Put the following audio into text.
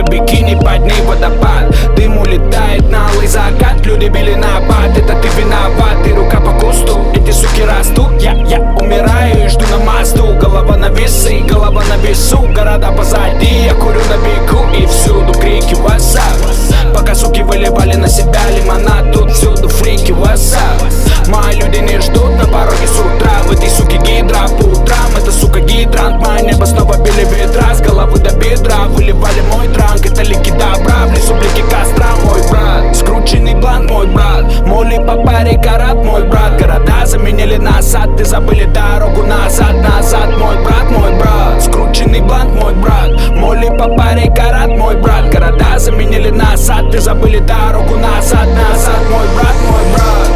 девушка бикини, под ней водопад. Дым улетает на алый закат, люди били на абат. Это ты виноват, и рука по кусту. Эти суки растут, я умираю и жду на мосту. Голова на весы, голова на весу. Города позади, я курю на бегу. И всюду крики WhatsApp. Пока суки выливали на себя лимонад, тут всюду фрики WhatsApp. Мои люди не ждут на пороге с утра. В этой суке гидра по утрам. Это сука гидрант, мое небо снова били ветра. С головы до бедра выливали мой дранг. Это лики добра, в лесу блики костра, мой брат. Скрученный блант, мой брат. Моли по паре карат, мой брат. Города заменили назад, ты забыли дорогу назад, назад, мой брат, мой брат. Скрученный блант, мой брат. Моли по паре карат, мой брат. Города заменили назад, ты забыли дорогу назад, назад, мой брат, мой брат.